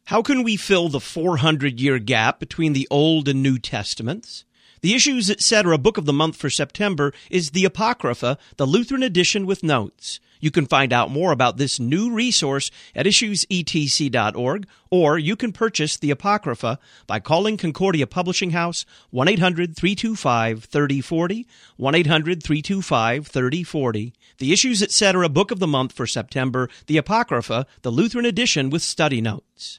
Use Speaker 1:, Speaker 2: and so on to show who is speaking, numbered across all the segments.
Speaker 1: How can we fill the 400-year gap between the Old and New Testaments? The Issues, Etc. book of the month for September is the Apocrypha, the Lutheran edition with notes. You can find out more about this new resource at issuesetc.org, or you can purchase the Apocrypha by calling Concordia Publishing House 1-800-325-3040, 1-800-325-3040. The Issues, Etc. book of the month for September, the Apocrypha, the Lutheran edition with study notes.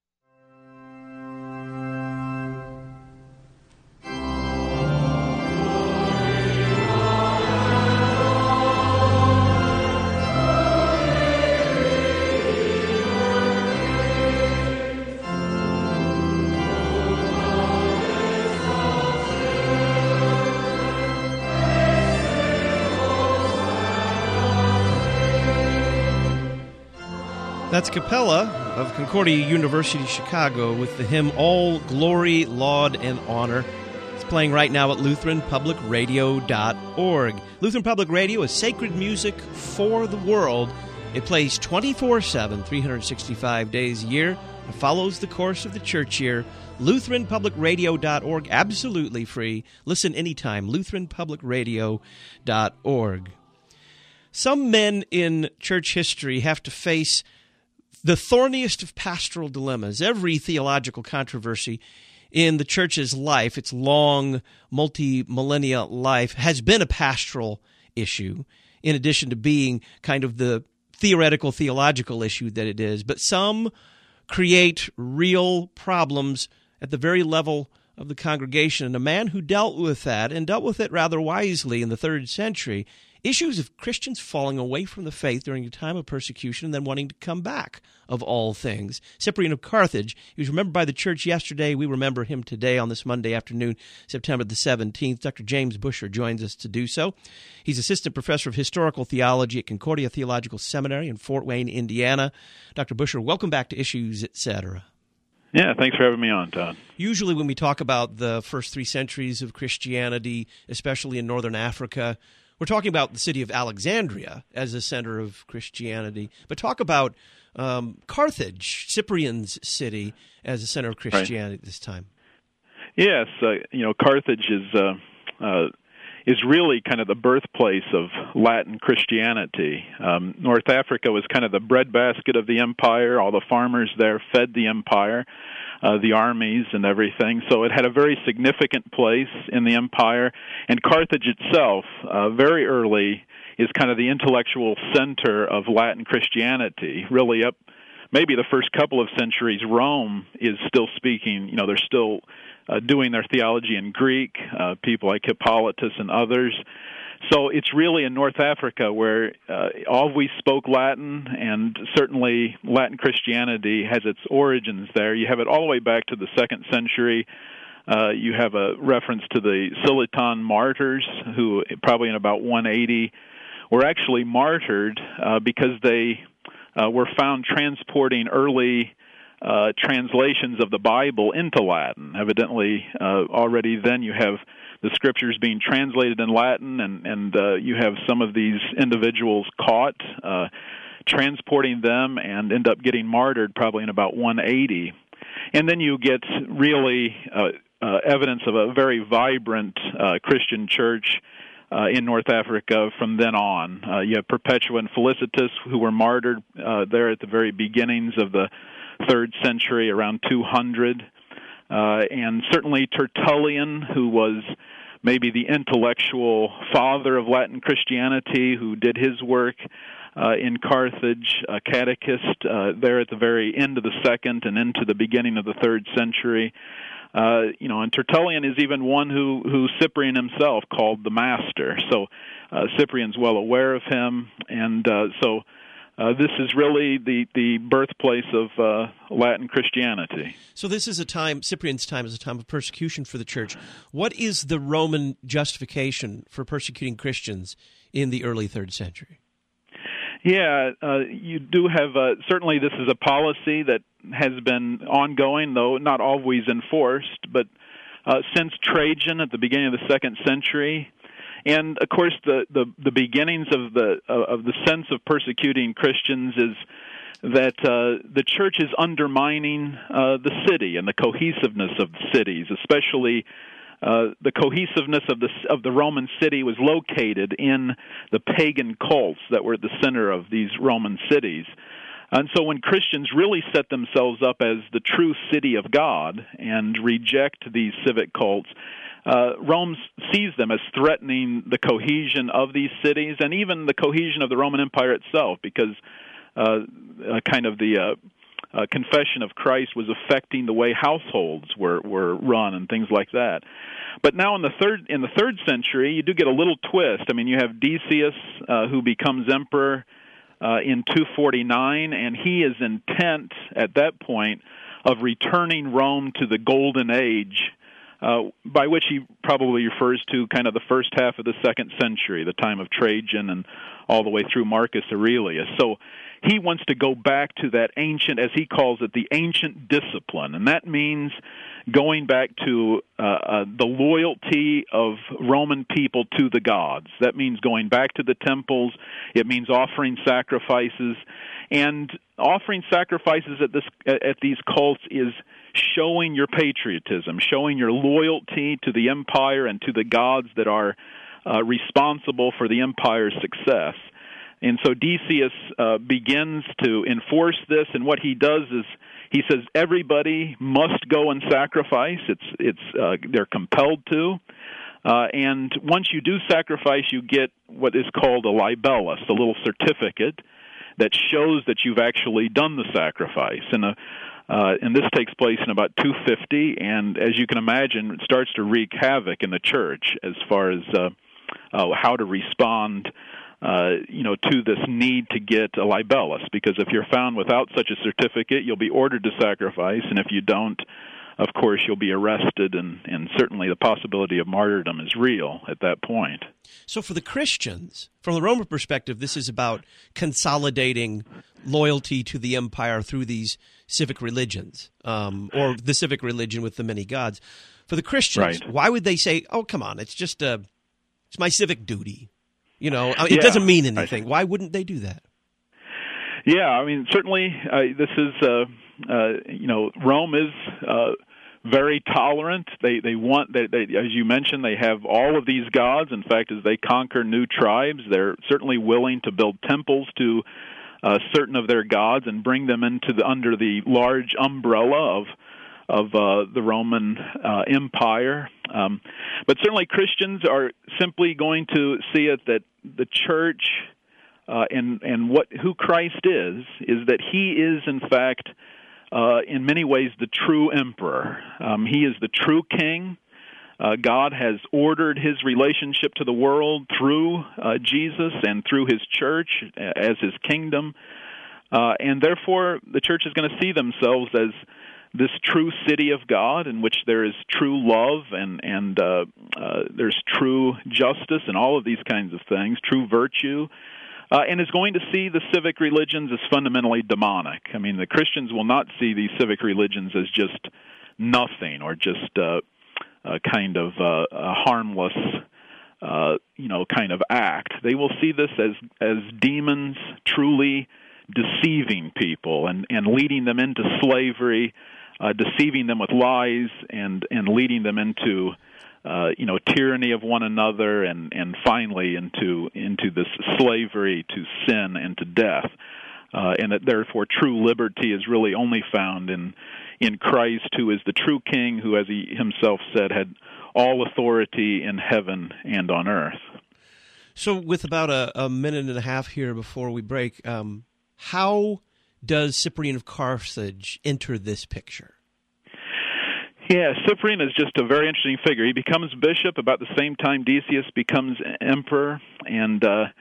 Speaker 1: That's Capella of Concordia University, Chicago, with the hymn All Glory, Laud, and Honor. It's playing right now at LutheranPublicRadio.org. Lutheran Public Radio is sacred music for the world. It plays 24/7, 365 days a year, and follows the course of the church year. LutheranPublicRadio.org, absolutely free. Listen anytime, LutheranPublicRadio.org. Some men in church history have to face the thorniest of pastoral dilemmas. Every theological controversy in the church's life, its long, multi-millennia life, has been a pastoral issue, in addition to being kind of the theoretical, theological issue that it is. But some create real problems at the very level of the congregation. And a man who dealt with that, and dealt with it rather wisely in the 3rd century, issues of Christians falling away from the faith during a time of persecution and then wanting to come back, of all things. Cyprian of Carthage, he was remembered by the church yesterday. We remember him today on this Monday afternoon, September the 17th. Dr. James Busher joins us to do so. He's assistant professor of historical theology at Concordia Theological Seminary in Fort Wayne, Indiana. Dr. Busher, welcome back to Issues, Etc.
Speaker 2: Yeah, thanks for having me on, Todd.
Speaker 1: Usually when we talk about the first 3 centuries of Christianity, especially in northern Africa, we're talking about the city of Alexandria as a center of Christianity, but talk about Carthage, Cyprian's city, as a center of Christianity at this time.
Speaker 2: Yes, Carthage is really kind of the birthplace of Latin Christianity. North Africa was kind of the breadbasket of the empire. All the farmers there fed the empire, the armies and everything. So it had a very significant place in the empire. And Carthage itself, very early, is kind of the intellectual center of Latin Christianity. Really up maybe the first couple of centuries, Rome is still speaking, they're still doing their theology in Greek, people like Hippolytus and others. So it's really in North Africa where always spoke Latin, and certainly Latin Christianity has its origins there. You have it all the way back to the 2nd century. You have a reference to the Siliton martyrs, who probably in about 180 were actually martyred because they were found transporting early translations of the Bible into Latin. Evidently, already then you have the scriptures being translated in Latin, and you have some of these individuals caught transporting them and end up getting martyred probably in about 180. And then you get really evidence of a very vibrant Christian church in North Africa from then on. You have Perpetua and Felicitas, who were martyred there at the very beginnings of the 3rd century, around 200. And certainly Tertullian, who was maybe the intellectual father of Latin Christianity, who did his work in Carthage, a catechist there at the very end of the 2nd and into the beginning of the 3rd century. And Tertullian is even one who Cyprian himself called the master. So Cyprian's well aware of him, and so this is really the birthplace of Latin Christianity.
Speaker 1: So this is a time, Cyprian's time is a time of persecution for the church. What is the Roman justification for persecuting Christians in the early 3rd century?
Speaker 2: Yeah, you do have, certainly this is a policy that has been ongoing, though not always enforced, but since Trajan at the beginning of the 2nd century. And of course, the beginnings of the sense of persecuting Christians is that the church is undermining the city and the cohesiveness of the cities, especially the cohesiveness of the Roman city was located in the pagan cults that were at the center of these Roman cities. And so when Christians really set themselves up as the true city of God and reject these civic cults, Rome sees them as threatening the cohesion of these cities and even the cohesion of the Roman Empire itself, because confession of Christ was affecting the way households were run and things like that. But now in the third century, you do get a little twist. I mean, you have Decius who becomes emperor in 249, and he is intent at that point of returning Rome to the golden age, by which he probably refers to kind of the first half of the second century, the time of Trajan and all the way through Marcus Aurelius. So he wants to go back to that ancient, as he calls it, the ancient discipline, and that means going back to the loyalty of Roman people to the gods. That means going back to the temples. It means offering sacrifices, and offering sacrifices at these cults is showing your patriotism, showing your loyalty to the empire and to the gods that are responsible for the empire's success. And so Decius begins to enforce this, and what he does is he says everybody must go and sacrifice. They're compelled to. And once you do sacrifice, you get what is called a libellus, a little certificate that shows that you've actually done the sacrifice. And this takes place in about 250, and as you can imagine, it starts to wreak havoc in the church as far as how to respond to this need to get a libellus, because if you're found without such a certificate, you'll be ordered to sacrifice, and if you don't, of course, you'll be arrested, and certainly the possibility of martyrdom is real at that point.
Speaker 1: So for the Christians, from the Roman perspective, this is about consolidating loyalty to the empire through these civic religions, or the civic religion with the many gods. For the Christians,
Speaker 2: right.
Speaker 1: Why would they say, oh, come on, it's my civic duty? It doesn't mean anything. Why wouldn't they do that?
Speaker 2: Yeah, I mean, certainly this is, Rome is very tolerant. They want, as you mentioned, they have all of these gods. In fact, as they conquer new tribes, they're certainly willing to build temples to certain of their gods and bring them under the large umbrella of the Roman Empire. But certainly Christians are simply going to see it that the church and who Christ is that he is, in fact, in many ways the true emperor. He is the true king. God has ordered his relationship to the world through Jesus and through his church as his kingdom. And therefore, the church is going to see themselves as this true city of God in which there is true love and there's true justice and all of these kinds of things, true virtue, and is going to see the civic religions as fundamentally demonic. I mean, the Christians will not see these civic religions as just nothing or just kind of a harmless, kind of act. They will see this as demons truly deceiving people and leading them into slavery, deceiving them with lies and leading them into tyranny of one another and finally into this slavery to sin and to death, and that therefore true liberty is really only found in Christ, who is the true King, who, as he himself said, had all authority in heaven and on earth.
Speaker 1: So with about a minute and a half here before we break, how does Cyprian of Carthage enter this picture?
Speaker 2: Yeah, Cyprian is just a very interesting figure. He becomes bishop about the same time Decius becomes emperor, and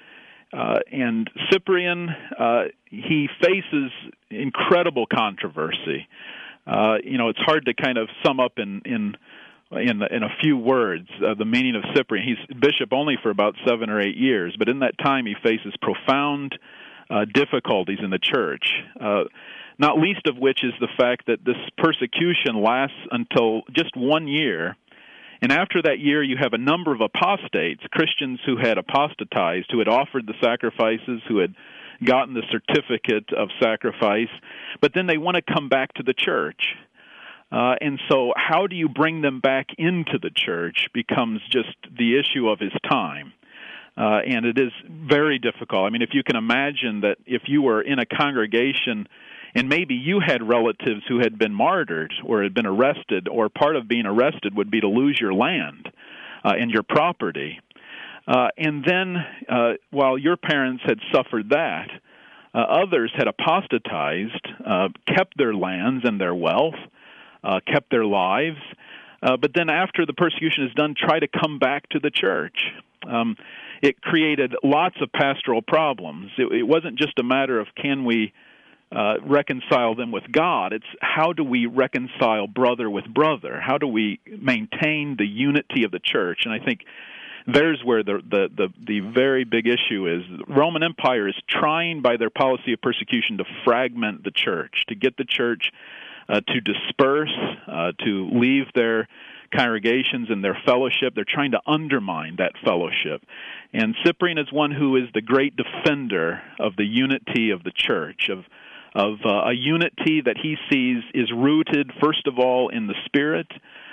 Speaker 2: Cyprian he faces incredible controversy. It's hard to kind of sum up in a few words the meaning of Cyprian. He's bishop only for about 7 or 8 years, but in that time he faces profound difficulties in the church, not least of which is the fact that this persecution lasts until just 1 year, and after that year you have a number of apostates, Christians who had apostatized, who had offered the sacrifices, who had gotten the certificate of sacrifice, but then they want to come back to the church. And so how do you bring them back into the church becomes just the issue of his time. And it is very difficult. I mean, if you can imagine that if you were in a congregation and maybe you had relatives who had been martyred or had been arrested, or part of being arrested would be to lose your land and your property. And then while your parents had suffered that, others had apostatized, kept their lands and their wealth, kept their lives, but then after the persecution is done, try to come back to the church. It created lots of pastoral problems. It wasn't just a matter of can we reconcile them with God. It's how do we reconcile brother with brother? How do we maintain the unity of the church? And I think there's where the very big issue is. The Roman Empire is trying by their policy of persecution to fragment the church, to get the church to disperse, to leave their congregations and their fellowship. They're trying to undermine that fellowship. And Cyprian is one who is the great defender of the unity of the church, of a unity that he sees is rooted, first of all, in the Spirit,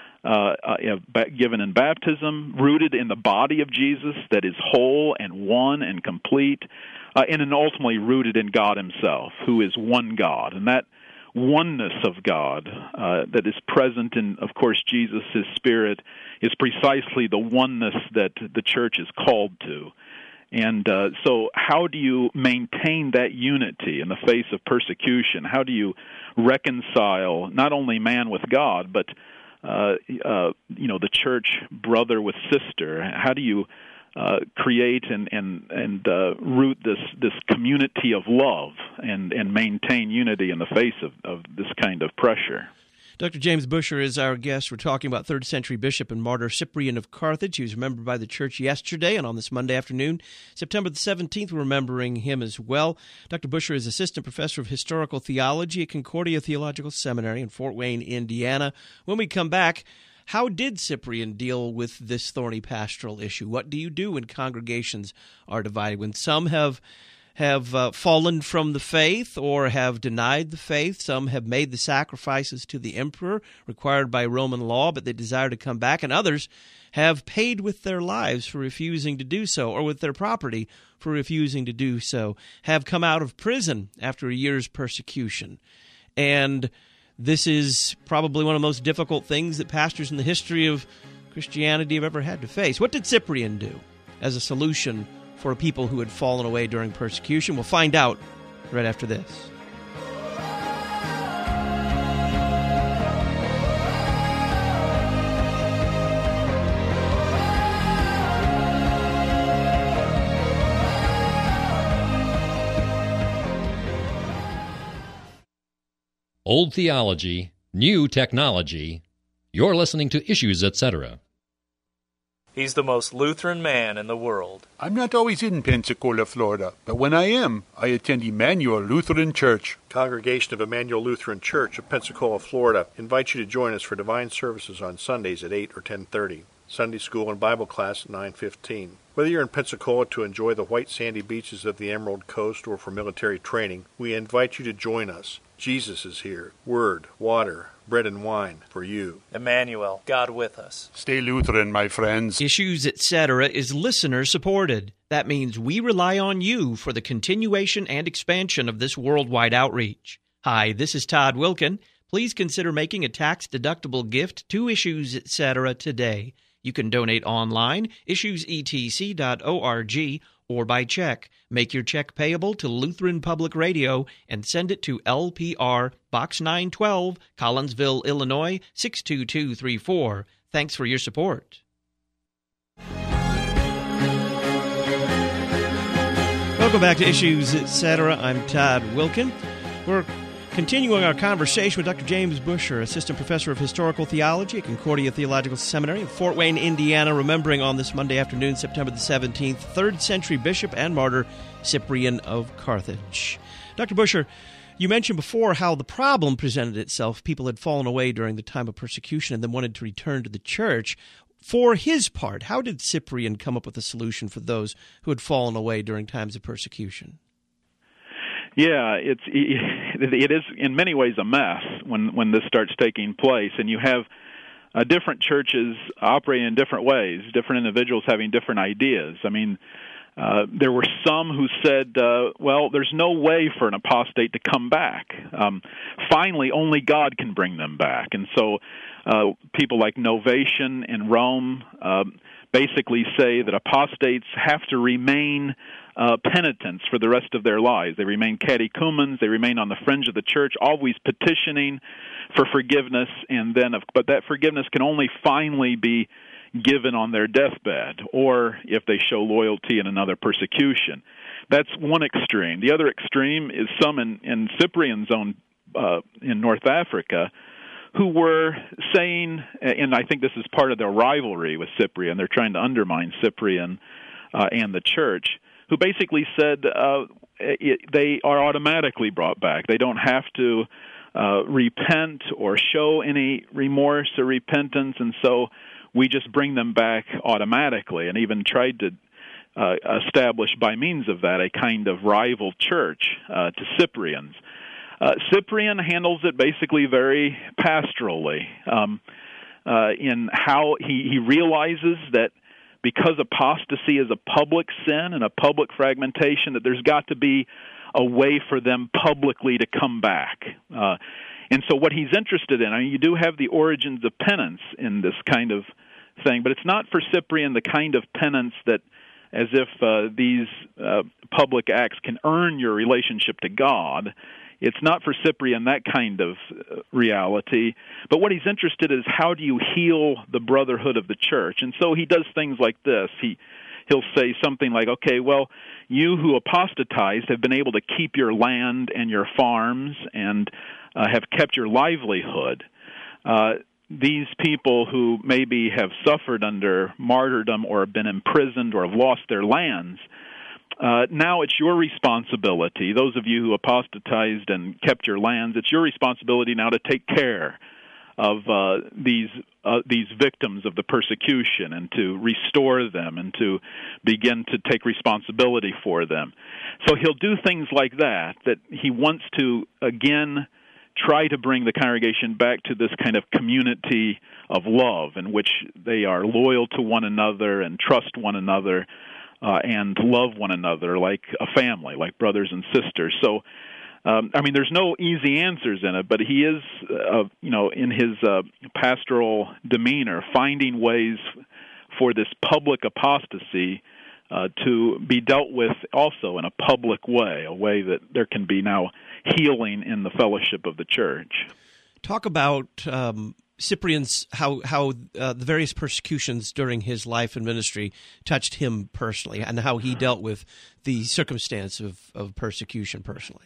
Speaker 2: given in baptism, rooted in the body of Jesus that is whole and one and complete, and then ultimately rooted in God himself, who is one God. And that oneness of God that is present in, of course, Jesus' Spirit is precisely the oneness that the church is called to. And so how do you maintain that unity in the face of persecution? How do you reconcile not only man with God, but the church brother with sister? How do you create and root this community of love and maintain unity in the face of this kind of pressure?
Speaker 1: Dr. James Buescher is our guest. We're talking about 3rd century bishop and martyr Cyprian of Carthage. He was remembered by the church yesterday, and on this Monday afternoon, September the 17th, we're remembering him as well. Dr. Buescher is assistant professor of historical theology at Concordia Theological Seminary in Fort Wayne, Indiana. When we come back, how did Cyprian deal with this thorny pastoral issue? What do you do when congregations are divided? When some have fallen from the faith or have denied the faith. Some have made the sacrifices to the emperor required by Roman law, but they desire to come back. And others have paid with their lives for refusing to do so, or with their property for refusing to do so, have come out of prison after a year's persecution. And this is probably one of the most difficult things that pastors in the history of Christianity have ever had to face. What did Cyprian do as a solution for people who had fallen away during persecution? We'll find out right after this.
Speaker 3: Old theology, new technology. You're listening to Issues, Etc.
Speaker 4: He's the most Lutheran man in the world.
Speaker 5: I'm not always in Pensacola, Florida, but when I am, I attend Emmanuel Lutheran Church.
Speaker 6: Congregation of Emmanuel Lutheran Church of Pensacola, Florida invites you to join us for divine services on Sundays at 8 or 10:30. Sunday school and Bible class at 9:15. Whether you're in Pensacola to enjoy the white sandy beaches of the Emerald Coast or for military training, we invite you to join us. Jesus is here. Word, water, bread and wine for you.
Speaker 4: Emmanuel, God with us.
Speaker 5: Stay Lutheran, my friends.
Speaker 1: Issues, Etc. is listener-supported. That means we rely on you for the continuation and expansion of this worldwide outreach. Hi, this is Todd Wilkin. Please consider making a tax-deductible gift to Issues, Etc. today. You can donate online, issuesetc.org, or by check. Make your check payable to Lutheran Public Radio and send it to LPR Box 912, Collinsville, Illinois, 62234. Thanks for your support. Welcome back to Issues, Etc. I'm Todd Wilkin. We're continuing our conversation with Dr. James Buescher, Assistant Professor of Historical Theology at Concordia Theological Seminary in Fort Wayne, Indiana, remembering on this Monday afternoon, September the 17th, 3rd century bishop and martyr Cyprian of Carthage. Dr. Buescher, you mentioned before how the problem presented itself. People had fallen away during the time of persecution and then wanted to return to the church. For his part, how did Cyprian come up with a solution for those who had fallen away during times of persecution?
Speaker 2: Yeah, it is in many ways a mess when this starts taking place, and you have different churches operating in different ways, different individuals having different ideas. I mean, there were some who said, well, there's no way for an apostate to come back. Finally, only God can bring them back. And so people like Novatian in Rome basically say that apostates have to remain penitents for the rest of their lives. They remain catechumens. They remain on the fringe of the church, always petitioning for forgiveness, but that forgiveness can only finally be given on their deathbed, or if they show loyalty in another persecution. That's one extreme. The other extreme is some in Cyprian's own in North Africa, who were saying, and I think this is part of their rivalry with Cyprian, they're trying to undermine Cyprian and the church, who basically said they are automatically brought back. They don't have to repent or show any remorse or repentance, and so we just bring them back automatically, and even tried to establish by means of that a kind of rival church to Cyprian's. Cyprian handles it basically very pastorally in how he realizes that because apostasy is a public sin and a public fragmentation, that there's got to be a way for them publicly to come back. And so what he's interested in, I mean, you do have the origins of penance in this kind of thing, but it's not for Cyprian the kind of penance that as if these public acts can earn your relationship to God. It's not for Cyprian that kind of reality, but what he's interested in is how do you heal the brotherhood of the church? And so he does things like this. He'll say something like, okay, well, you who apostatized have been able to keep your land and your farms and have kept your livelihood. These people who maybe have suffered under martyrdom or have been imprisoned or have lost their lands, now it's your responsibility, those of you who apostatized and kept your lands, it's your responsibility now to take care of these victims of the persecution and to restore them and to begin to take responsibility for them. So he'll do things like that he wants to, again, try to bring the congregation back to this kind of community of love in which they are loyal to one another and trust one another and love one another like a family, like brothers and sisters. So, I mean, there's no easy answers in it, but he is, in his pastoral demeanor, finding ways for this public apostasy to be dealt with also in a public way, a way that there can be now healing in the fellowship of the church.
Speaker 1: Talk about Cyprian's, how the various persecutions during his life and ministry touched him personally, and how he dealt with the circumstance of persecution personally.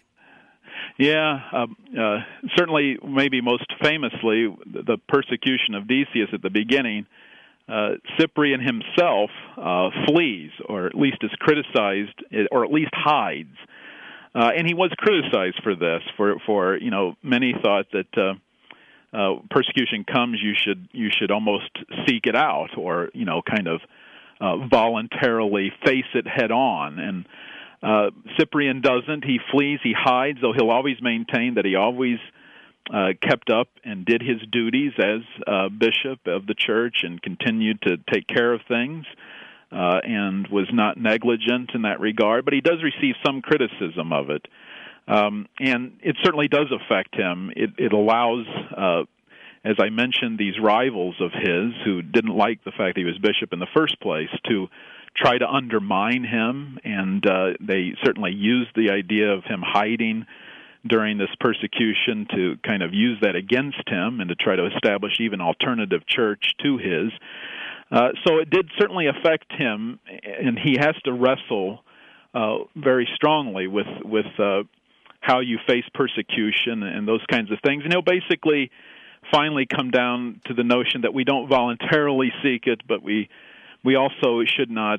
Speaker 2: Yeah, certainly, maybe most famously, the persecution of Decius at the beginning. Cyprian himself flees, or at least is criticized, or at least hides. And he was criticized for this. For many thought that persecution comes, you should almost seek it out, or kind of voluntarily face it head on. And Cyprian doesn't. He flees. He hides. Though he'll always maintain that he always kept up and did his duties as bishop of the church and continued to take care of things. And was not negligent in that regard, but he does receive some criticism of it. And it certainly does affect him. It allows, as I mentioned, these rivals of his who didn't like the fact that he was bishop in the first place to try to undermine him, and they certainly used the idea of him hiding during this persecution to kind of use that against him and to try to establish even alternative church to his. So it did certainly affect him, and he has to wrestle very strongly with how you face persecution and those kinds of things. And he'll basically finally come down to the notion that we don't voluntarily seek it, but we also should not,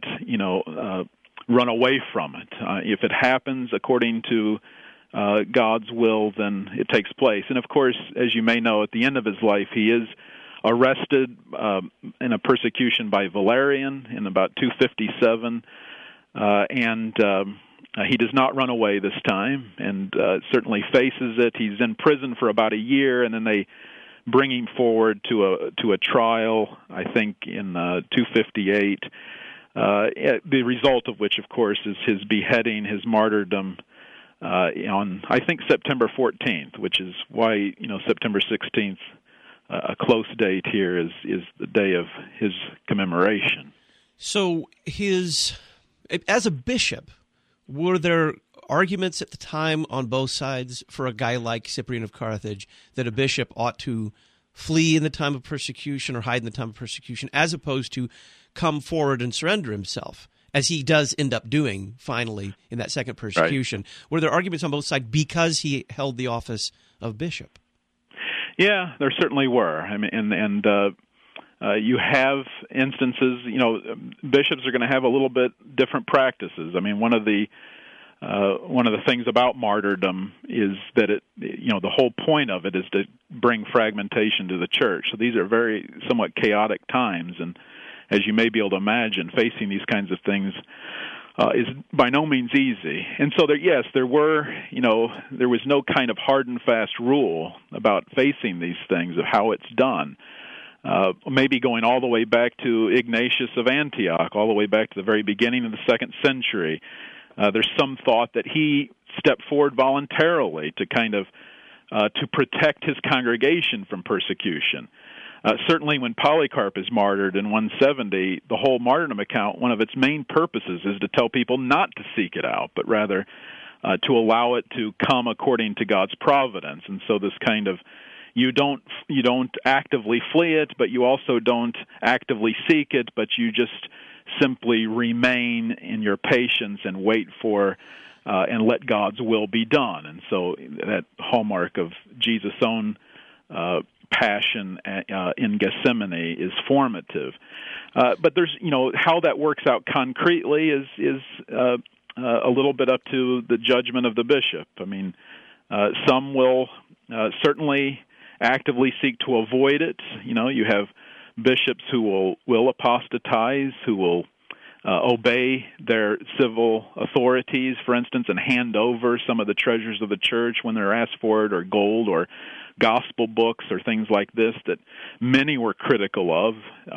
Speaker 2: run away from it. If it happens according to God's will, then it takes place. And of course, as you may know, at the end of his life, he is arrested in a persecution by Valerian in about 257, and He does not run away this time, and certainly faces it. He's in prison for about a year, and then they bring him forward to a trial, I think, in 258. The result of which, of course, is his beheading, his martyrdom, on, I think, September 14th, which is why, September 16th, a close date here, is the day of his commemoration.
Speaker 1: So as a bishop, were there arguments at the time on both sides for a guy like Cyprian of Carthage that a bishop ought to flee in the time of persecution or hide in the time of persecution, as opposed to come forward and surrender himself, as he does end up doing finally in that second persecution? Right. Were there arguments on both sides because he held the office of bishop?
Speaker 2: Yeah, there certainly were. I mean, and you have instances. Bishops are going to have a little bit different practices. I mean, one of the things about martyrdom is that the whole point of it is to bring fragmentation to the church. So these are very somewhat chaotic times, and as you may be able to imagine, facing these kinds of things is by no means easy. And so there was no kind of hard and fast rule about facing these things, of how it's done. Maybe going all the way back to Ignatius of Antioch, all the way back to the very beginning of the 2nd century. There's some thought that he stepped forward voluntarily to to protect his congregation from persecution. Certainly when Polycarp is martyred in 170, the whole martyrdom account, one of its main purposes is to tell people not to seek it out, but rather to allow it to come according to God's providence. And so this kind of, you don't actively flee it, but you also don't actively seek it, but you just simply remain in your patience and wait for and let God's will be done. And so that hallmark of Jesus' own passion in Gethsemane is formative. But there's, how that works out concretely is a little bit up to the judgment of the bishop. I mean, some will certainly actively seek to avoid it. You have bishops who will apostatize, who will obey their civil authorities, for instance, and hand over some of the treasures of the church when they're asked for it, or gold, or gospel books, or things like this that many were critical of.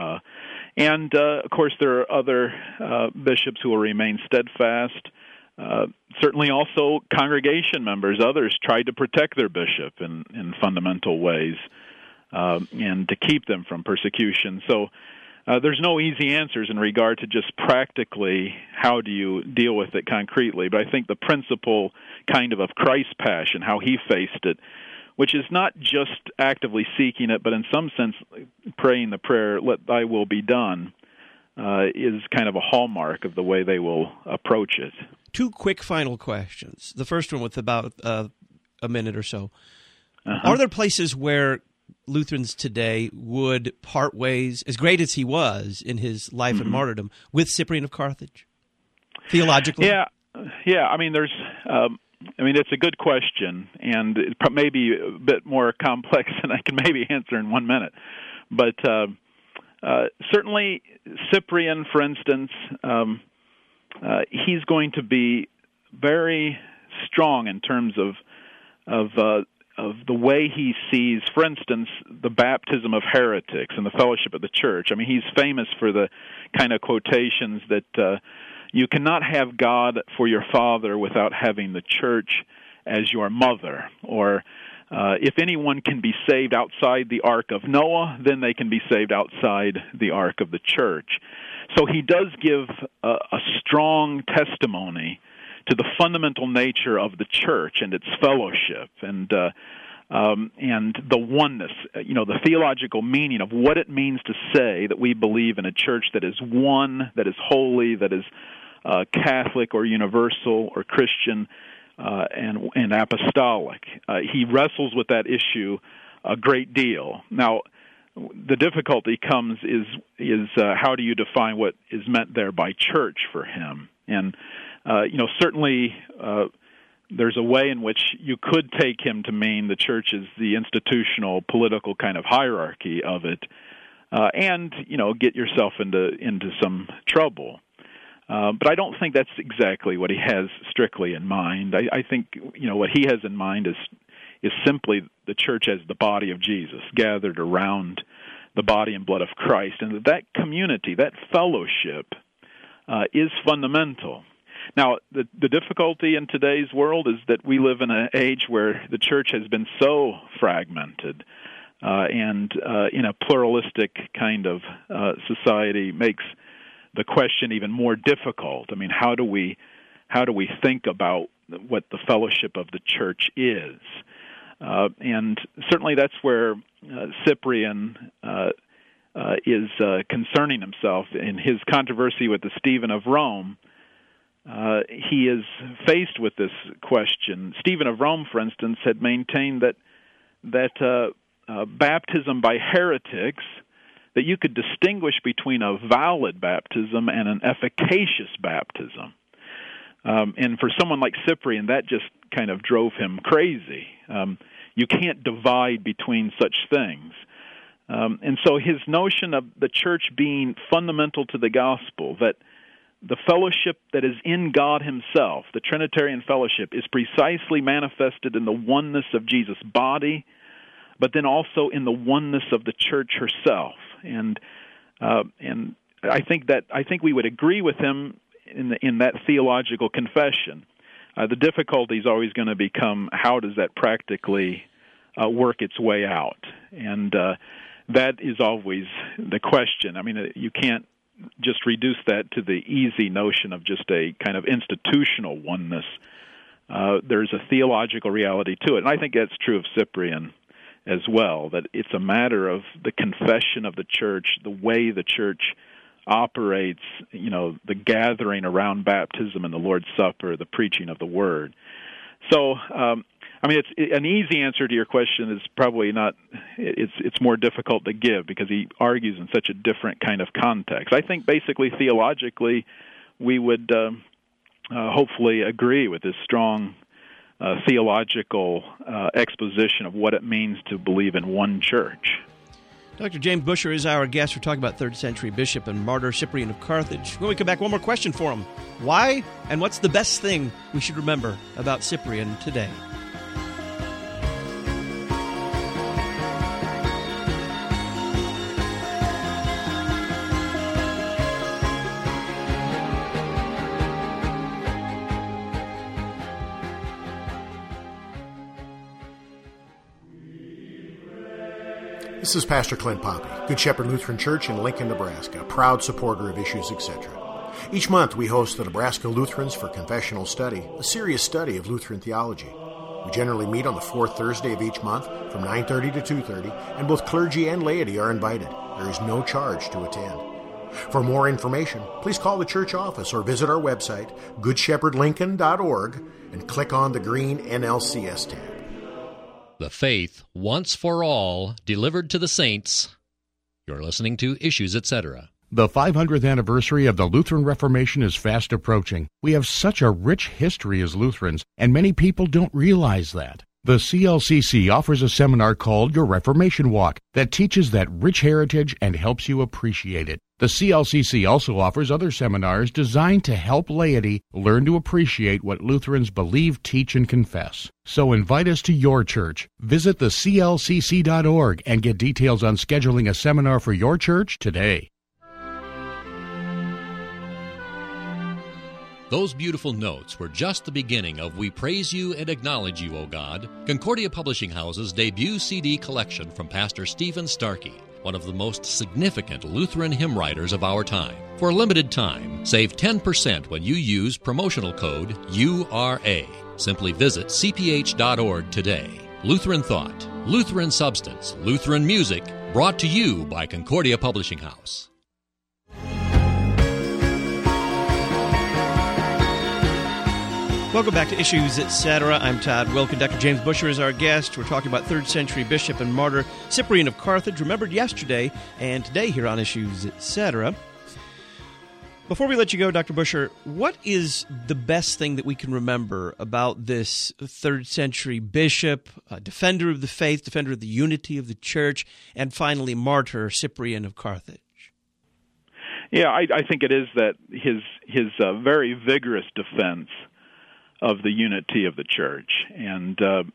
Speaker 2: And of course, there are other bishops who will remain steadfast. Certainly also congregation members, others tried to protect their bishop in fundamental ways and to keep them from persecution. So there's no easy answers in regard to just practically how do you deal with it concretely. But I think the principle of Christ's passion, how he faced it, which is not just actively seeking it, but in some sense praying the prayer, let thy will be done, is kind of a hallmark of the way they will approach it.
Speaker 1: Two quick final questions. The first one with about a minute or so.
Speaker 2: Uh-huh.
Speaker 1: Are there places where Lutherans today would part ways, as great as he was in his life and martyrdom, with Cyprian of Carthage, theologically?
Speaker 2: Yeah. I mean, it's a good question, and it may be a bit more complex than I can maybe answer in 1 minute. But certainly Cyprian, for instance, he's going to be very strong in terms of the way he sees, for instance, the baptism of heretics and the fellowship of the church. I mean, he's famous for the kind of quotations that you cannot have God for your father without having the church as your mother, or if anyone can be saved outside the ark of Noah, then they can be saved outside the ark of the church. So he does give a strong testimony to the fundamental nature of the church and its fellowship, and the oneness, the theological meaning of what it means to say that we believe in a church that is one, that is holy, that is Catholic or universal or Christian and apostolic. He wrestles with that issue a great deal. Now, the difficulty comes is how do you define what is meant there by church for him? And certainly there's a way in which you could take him to mean the church is the institutional, political kind of hierarchy of it, and get yourself into some trouble. But I don't think that's exactly what he has strictly in mind. I think what he has in mind is simply the church as the body of Jesus, gathered around the body and blood of Christ, and that community, that fellowship, is fundamental. Now, the difficulty in today's world is that we live in an age where the church has been so fragmented, and in a pluralistic kind of society makes the question even more difficult. I mean, how do we think about what the fellowship of the church is? And certainly that's where Cyprian is concerning himself in his controversy with the Stephen of Rome. He is faced with this question. Stephen of Rome, for instance, had maintained that baptism by heretics, that you could distinguish between a valid baptism and an efficacious baptism. And for someone like Cyprian, that just kind of drove him crazy. You can't divide between such things. And so his notion of the church being fundamental to the gospel, that the fellowship that is in God himself, the Trinitarian fellowship, is precisely manifested in the oneness of Jesus' body, but then also in the oneness of the church herself. And I think we would agree with him in that theological confession. The difficulty is always going to become, how does that practically work its way out? And that is always the question. I mean, you can't just reduce that to the easy notion of just a kind of institutional oneness. There's a theological reality to it. And I think that's true of Cyprian as well, that it's a matter of the confession of the church, the way the church operates, the gathering around baptism and the Lord's Supper, the preaching of the Word. So, it's an easy answer to your question is probably not. It's more difficult to give because he argues in such a different kind of context. I think basically theologically, we would hopefully agree with this strong theological exposition of what it means to believe in one church.
Speaker 1: Dr. James Buescher is our guest. We're talking about 3rd century bishop and martyr Cyprian of Carthage. When we come back, one more question for him. Why and what's the best thing we should remember about Cyprian today?
Speaker 7: This is Pastor Clint Poppy, Good Shepherd Lutheran Church in Lincoln, Nebraska, proud supporter of Issues, etc. Each month we host the Nebraska Lutherans for Confessional Study, a serious study of Lutheran theology. We generally meet on the fourth Thursday of each month from 9:30 to 2:30, and both clergy and laity are invited. There is no charge to attend. For more information, please call the church office or visit our website, goodshepherdlincoln.org, and click on the green NLCS tab.
Speaker 3: The faith, once for all, delivered to the saints. You're listening to Issues, etc.
Speaker 8: The 500th anniversary of the Lutheran Reformation is fast approaching. We have such a rich history as Lutherans, and many people don't realize that. The CLCC offers a seminar called Your Reformation Walk that teaches that rich heritage and helps you appreciate it. The CLCC also offers other seminars designed to help laity learn to appreciate what Lutherans believe, teach, and confess. So invite us to your church. Visit theclcc.org and get details on scheduling a seminar for your church today.
Speaker 3: Those beautiful notes were just the beginning of We Praise You and Acknowledge You, O God, Concordia Publishing House's debut CD collection from Pastor Stephen Starkey, one of the most significant Lutheran hymn writers of our time. For a limited time, save 10% when you use promotional code URA. Simply visit cph.org today. Lutheran Thought, Lutheran Substance, Lutheran Music, brought to you by Concordia Publishing House.
Speaker 1: Welcome back to Issues, Etc. I'm Todd Wilken. Dr. James Buescher is our guest. We're talking about 3rd century bishop and martyr Cyprian of Carthage, remembered yesterday and today here on Issues, Etc. Before we let you go, Dr. Buescher, what is the best thing that we can remember about this 3rd century bishop, defender of the faith, defender of the unity of the church, and finally martyr Cyprian of Carthage?
Speaker 2: Yeah, I think it is that his very vigorous defense of the unity of the church, and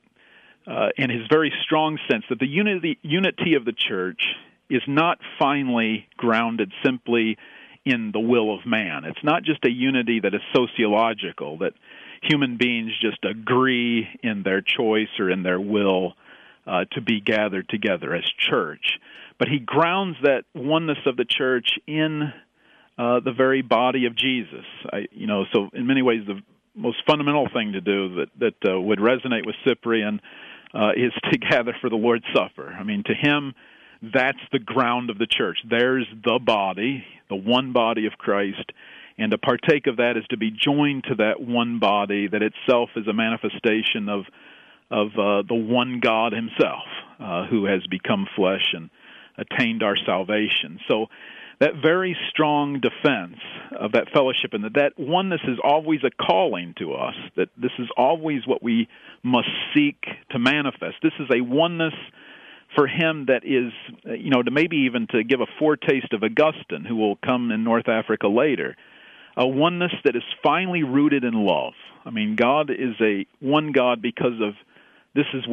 Speaker 2: his very strong sense that the unity of the church is not finally grounded simply in the will of man. It's not just a unity that is sociological, that human beings just agree in their choice or in their will to be gathered together as church. But he grounds that oneness of the church in the very body of Jesus. So in many ways, the most fundamental thing to do that would resonate with Cyprian is to gather for the Lord's Supper. I mean, to him, that's the ground of the church. There's the body, the one body of Christ, and to partake of that is to be joined to that one body that itself is a manifestation of the one God himself, who has become flesh and attained our salvation. So that very strong defense of that fellowship and that oneness is always a calling to us, that this is always what we must seek to manifest. This is a oneness for him that is, to maybe even to give a foretaste of Augustine, who will come in North Africa later, a oneness that is finally rooted in love. I mean, God is a one God because of this is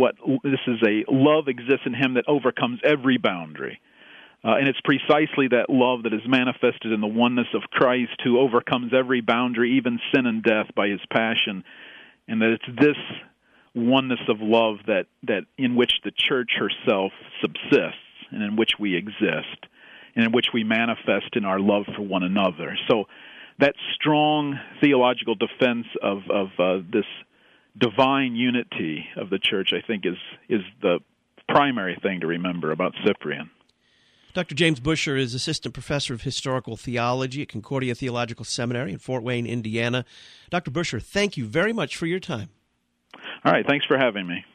Speaker 2: a love exists in him that overcomes every boundary. And it's precisely that love that is manifested in the oneness of Christ, who overcomes every boundary, even sin and death, by his passion, and that it's this oneness of love that in which the church herself subsists, and in which we exist, and in which we manifest in our love for one another. So that strong theological defense of this divine unity of the church, I think, is the primary thing to remember about Cyprian.
Speaker 1: Dr. James Buescher is Assistant Professor of Historical Theology at Concordia Theological Seminary in Fort Wayne, Indiana. Dr. Buescher, thank you very much for your time.
Speaker 2: All right, thanks for having me.